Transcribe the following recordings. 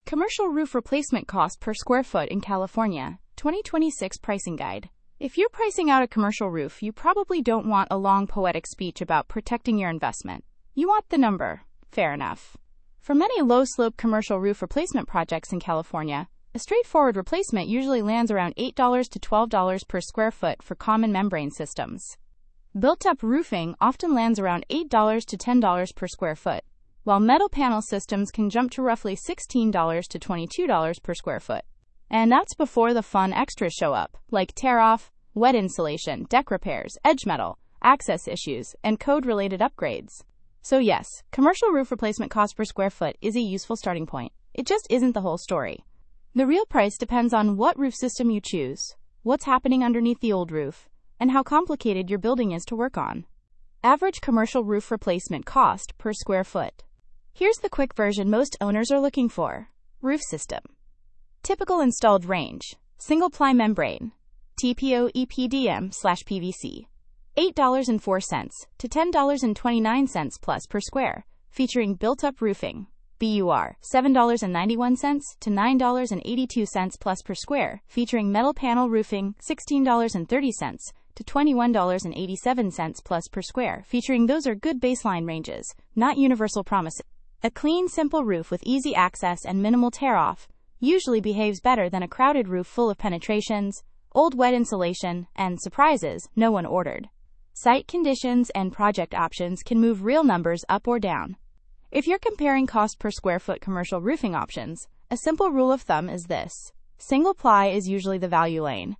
Commercial roof replacement cost per square foot in California, 2026 pricing guide. If you're pricing out a commercial roof, you probably don't want a long poetic speech about protecting your investment. You want the number. Fair enough. For many low-slope commercial roof replacement projects in California, a straightforward replacement usually lands around $8 to $12 per square foot for common membrane systems. Built-up roofing often lands around $8 to $10 per square foot, while metal panel systems can jump to roughly $16 to $22 per square foot. And that's before the fun extras show up, like tear-off, wet insulation, deck repairs, edge metal, access issues, and code-related upgrades. So yes, commercial roof replacement cost per square foot is a useful starting point. It just isn't the whole story. The real price depends on what roof system you choose, what's happening underneath the old roof, and how complicated your building is to work on. Average commercial roof replacement cost per square foot. Here's the quick version most owners are looking for. Roof system. Typical installed range. Single-ply membrane. TPO EPDM/PVC. $8.04 to $10.29 plus per square, featuring built-up roofing. BUR. $7.91 to $9.82 plus per square, featuring metal panel roofing. $16.30 to $21.87 plus per square, featuring those are good baseline ranges, not universal promises. A clean, simple roof with easy access and minimal tear-off usually behaves better than a crowded roof full of penetrations, old wet insulation, and surprises no one ordered. Site conditions and project options can move real numbers up or down. If you're comparing cost per square foot commercial roofing options, a simple rule of thumb is this. Single-ply is usually the value lane.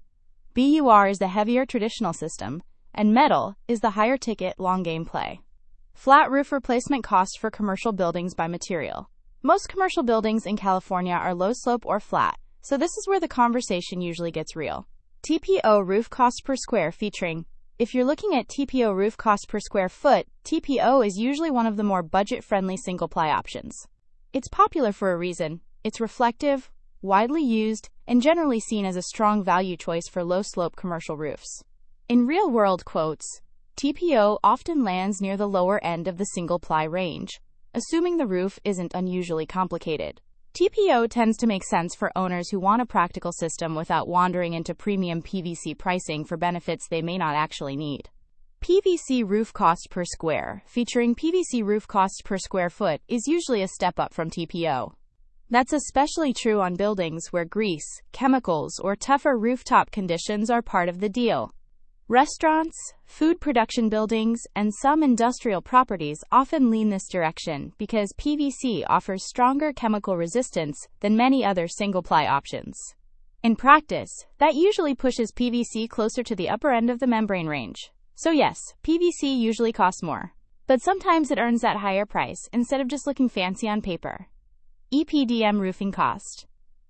BUR is the heavier traditional system, and metal is the higher-ticket long-game play. Flat roof replacement cost for commercial buildings by material. Most commercial buildings in California are low slope or flat, so this is where the conversation usually gets real. TPO roof cost per square featuring. If you're looking at TPO roof cost per square foot, TPO is usually one of the more budget-friendly single-ply options. It's popular for a reason. It's reflective, widely used, and generally seen as a strong value choice for low-slope commercial roofs. In real-world quotes, TPO often lands near the lower end of the single-ply range, assuming the roof isn't unusually complicated. TPO tends to make sense for owners who want a practical system without wandering into premium PVC pricing for benefits they may not actually need. PVC roof cost per square, featuring PVC roof cost per square foot, is usually a step up from TPO. That's especially true on buildings where grease, chemicals, or tougher rooftop conditions are part of the deal. Restaurants, food production buildings, and some industrial properties often lean this direction because PVC offers stronger chemical resistance than many other single-ply options. In practice, that usually pushes PVC closer to the upper end of the membrane range. So yes, PVC usually costs more. But sometimes it earns that higher price instead of just looking fancy on paper. EPDM roofing cost.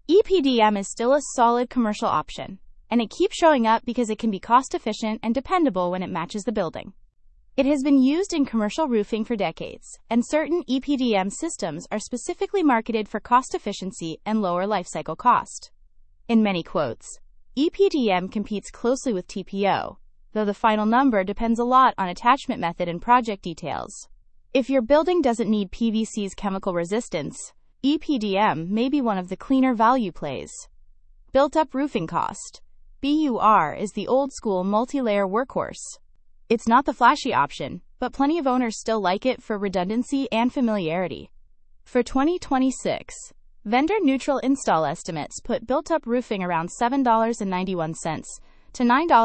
EPDM is still a solid commercial option, and it keeps showing up because it can be cost-efficient and dependable when it matches the building. It has been used in commercial roofing for decades, and certain EPDM systems are specifically marketed for cost efficiency and lower lifecycle cost. In many quotes, EPDM competes closely with TPO, though the final number depends a lot on attachment method and project details. If your building doesn't need PVC's chemical resistance, EPDM may be one of the cleaner value plays. Built-up roofing cost. BUR is the old-school multi-layer workhorse. It's not the flashy option, but plenty of owners still like it for redundancy and familiarity. For 2026, vendor-neutral install estimates put built-up roofing around $7.91 to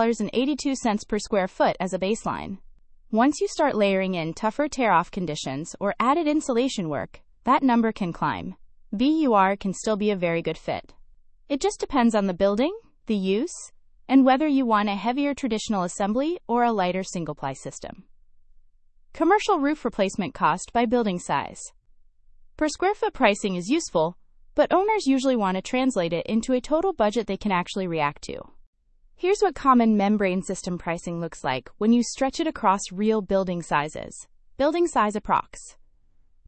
$9.82 per square foot as a baseline. Once you start layering in tougher tear-off conditions or added insulation work, that number can climb. BUR can still be a very good fit. It just depends on the building, the use, and whether you want a heavier traditional assembly or a lighter single-ply system. Commercial roof replacement cost by building size. Per square foot pricing is useful, but owners usually want to translate it into a total budget they can actually react to. Here's what common membrane system pricing looks like when you stretch it across real building sizes. Building size approx.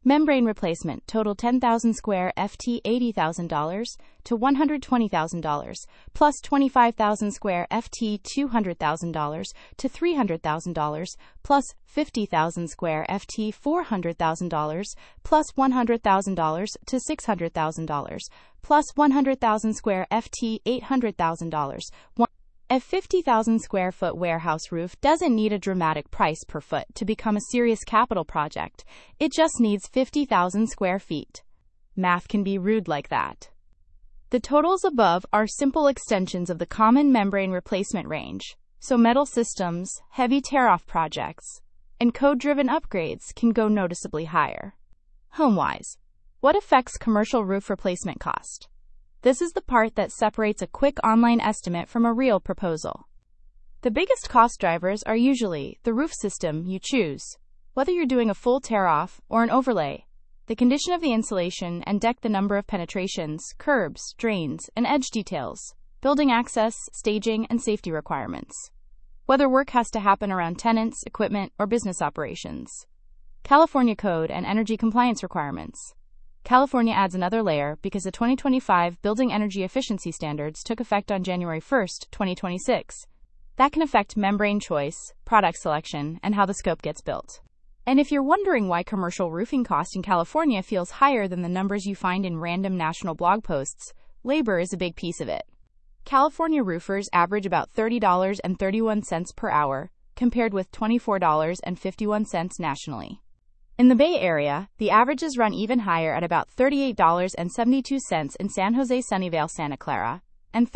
Membrane replacement, total 10,000 square FT $80,000 to $120,000, plus 25,000 square FT $200,000 to $300,000, plus 50,000 square FT $400,000, plus $100,000 to $600,000, plus 100,000 square FT $800,000. A 50,000 square foot warehouse roof doesn't need a dramatic price per foot to become a serious capital project. It just needs 50,000 square feet. Math can be rude like that. The totals above are simple extensions of the common membrane replacement range, so metal systems, heavy tear-off projects, and code-driven upgrades can go noticeably higher. HomeWise. What affects commercial roof replacement cost? This is the part that separates a quick online estimate from a real proposal. The biggest cost drivers are usually the roof system you choose, whether you're doing a full tear-off or an overlay, the condition of the insulation and the number of penetrations, curbs, drains, and edge details, building access, staging, and safety requirements, whether work has to happen around tenants, equipment, or business operations, California code and energy compliance requirements. California adds another layer because the 2025 Building Energy Efficiency Standards took effect on January 1, 2026. That can affect membrane choice, product selection, and how the scope gets built. And if you're wondering why commercial roofing cost in California feels higher than the numbers you find in random national blog posts, labor is a big piece of it. California roofers average about $30.31 per hour, compared with $24.51 nationally. In the Bay Area, the averages run even higher at about $38.72 in San Jose, Sunnyvale, Santa Clara, and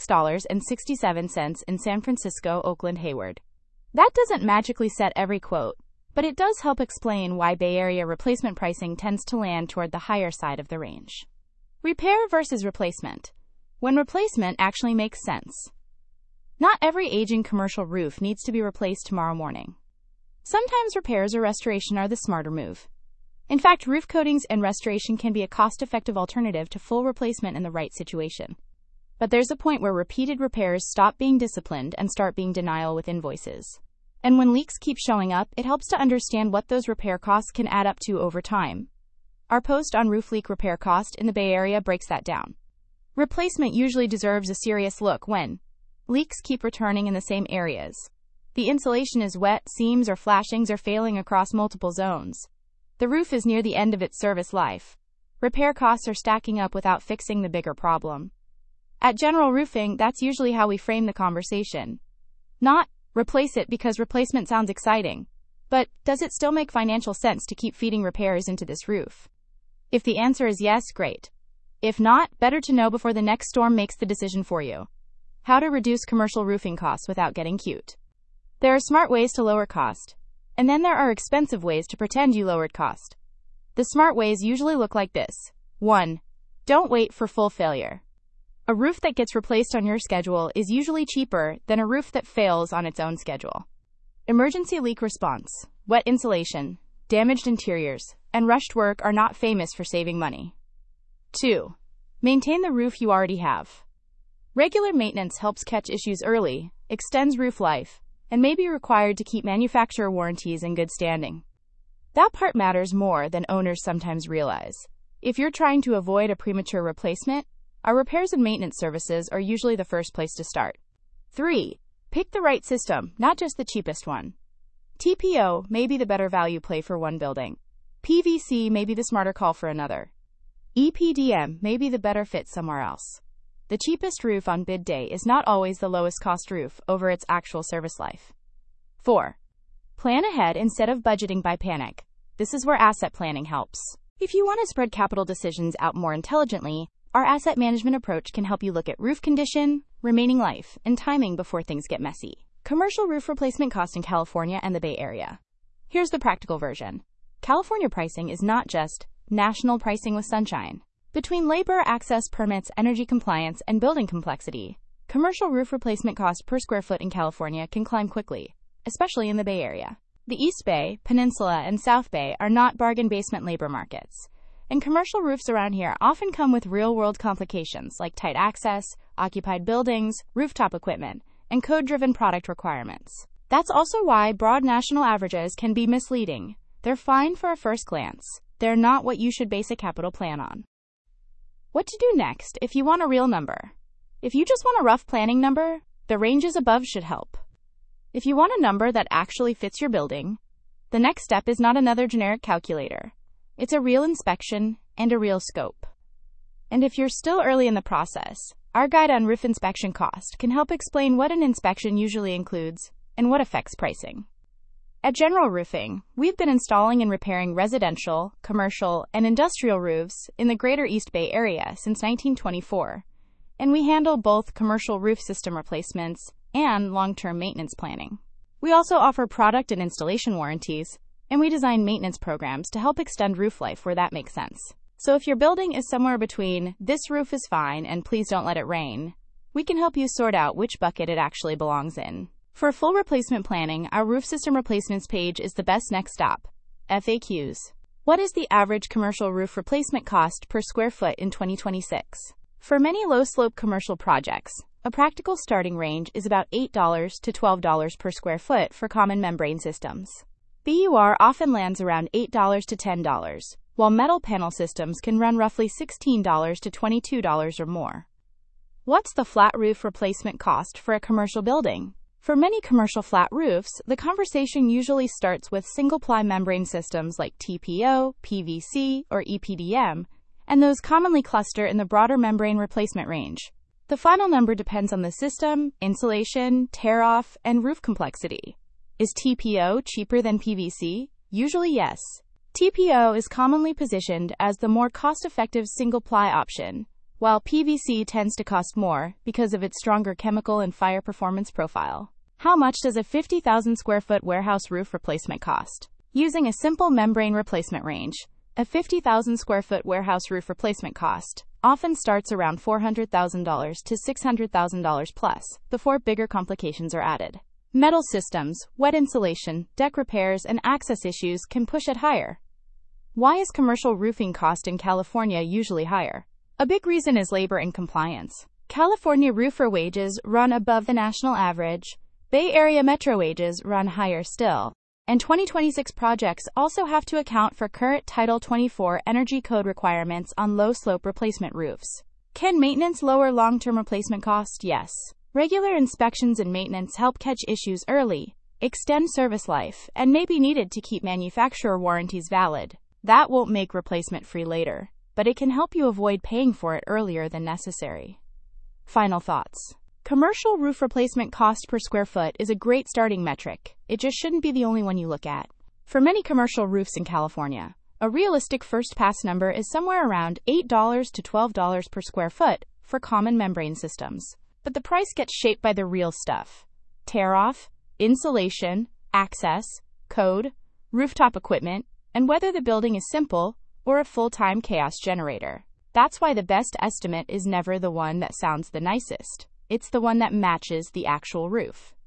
$36.67 in San Francisco, Oakland, Hayward. That doesn't magically set every quote, but it does help explain why Bay Area replacement pricing tends to land toward the higher side of the range. Repair versus replacement. When replacement actually makes sense. Not every aging commercial roof needs to be replaced tomorrow morning. Sometimes repairs or restoration are the smarter move. In fact, roof coatings and restoration can be a cost-effective alternative to full replacement in the right situation. But there's a point where repeated repairs stop being disciplined and start being denial with invoices. And when leaks keep showing up, it helps to understand what those repair costs can add up to over time. Our post on roof leak repair cost in the Bay Area breaks that down. Replacement usually deserves a serious look when leaks keep returning in the same areas. The insulation is wet, seams or flashings are failing across multiple zones. The roof is near the end of its service life. Repair costs are stacking up without fixing the bigger problem. At General Roofing, that's usually how we frame the conversation. Not, replace it because replacement sounds exciting, but does it still make financial sense to keep feeding repairs into this roof? If the answer is yes, great. If not, better to know before the next storm makes the decision for you. How to reduce commercial roofing costs without getting cute. There are smart ways to lower cost, and then there are expensive ways to pretend you lowered cost. The smart ways usually look like this. 1. Don't wait for full failure. A roof that gets replaced on your schedule is usually cheaper than a roof that fails on its own schedule. Emergency leak response, wet insulation, damaged interiors, and rushed work are not famous for saving money. 2. Maintain the roof you already have. Regular maintenance helps catch issues early, extends roof life, and may be required to keep manufacturer warranties in good standing. That part matters more than owners sometimes realize. If you're trying to avoid a premature replacement, our repairs and maintenance services are usually the first place to start. 3. Pick the right system, not just the cheapest one. TPO may be the better value play for one building. PVC may be the smarter call for another. EPDM may be the better fit somewhere else. The cheapest roof on bid day is not always the lowest cost roof over its actual service life. 4. Plan ahead instead of budgeting by panic. This is where asset planning helps. If you want to spread capital decisions out more intelligently, our asset management approach can help you look at roof condition, remaining life, and timing before things get messy. Commercial roof replacement cost in California and the Bay Area. Here's the practical version. California pricing is not just national pricing with sunshine. Between labor, access, permits, energy compliance, and building complexity, commercial roof replacement cost per square foot in California can climb quickly, especially in the Bay Area. The East Bay, Peninsula, and South Bay are not bargain basement labor markets, and commercial roofs around here often come with real-world complications like tight access, occupied buildings, rooftop equipment, and code-driven product requirements. That's also why broad national averages can be misleading. They're fine for a first glance, they're not what you should base a capital plan on. What to do next if you want a real number? If you just want a rough planning number, the ranges above should help. If you want a number that actually fits your building, the next step is not another generic calculator. It's a real inspection and a real scope. And if you're still early in the process, our guide on roof inspection cost can help explain what an inspection usually includes and what affects pricing. At General Roofing, we've been installing and repairing residential, commercial, and industrial roofs in the Greater East Bay Area since 1924, and we handle both commercial roof system replacements and long-term maintenance planning. We also offer product and installation warranties, and we design maintenance programs to help extend roof life where that makes sense. So if your building is somewhere between "this roof is fine" and "please don't let it rain," we can help you sort out which bucket it actually belongs in. For full replacement planning, our roof system replacements page is the best next stop. FAQs. What is the average commercial roof replacement cost per square foot in 2026? For many low-slope commercial projects, a practical starting range is about $8 to $12 per square foot for common membrane systems. BUR often lands around $8 to $10, while metal panel systems can run roughly $16 to $22 or more. What's the flat roof replacement cost for a commercial building? For many commercial flat roofs, the conversation usually starts with single-ply membrane systems like TPO, PVC, or EPDM, and those commonly cluster in the broader membrane replacement range. The final number depends on the system, insulation, tear-off, and roof complexity. Is TPO cheaper than PVC? Usually yes. TPO is commonly positioned as the more cost-effective single-ply option, while PVC tends to cost more because of its stronger chemical and fire performance profile. How much does a 50,000 square foot warehouse roof replacement cost? Using a simple membrane replacement range, a 50,000 square foot warehouse roof replacement cost often starts around $400,000 to $600,000 plus, before bigger complications are added. Metal systems, wet insulation, deck repairs, and access issues can push it higher. Why is commercial roofing cost in California usually higher? A big reason is labor and compliance. California roofer wages run above the national average. Bay Area metro wages run higher still. And 2026 projects also have to account for current Title 24 energy code requirements on low-slope replacement roofs. Can maintenance lower long-term replacement cost? Yes. Regular inspections and maintenance help catch issues early, extend service life, and may be needed to keep manufacturer warranties valid. That won't make replacement free later, but it can help you avoid paying for it earlier than necessary. Final thoughts. Commercial roof replacement cost per square foot is a great starting metric. It just shouldn't be the only one you look at. For many commercial roofs in California, a realistic first-pass number is somewhere around $8 to $12 per square foot for common membrane systems. But the price gets shaped by the real stuff. Tear-off, insulation, access, code, rooftop equipment, and whether the building is simple or a full-time chaos generator. That's why the best estimate is never the one that sounds the nicest. It's the one that matches the actual roof.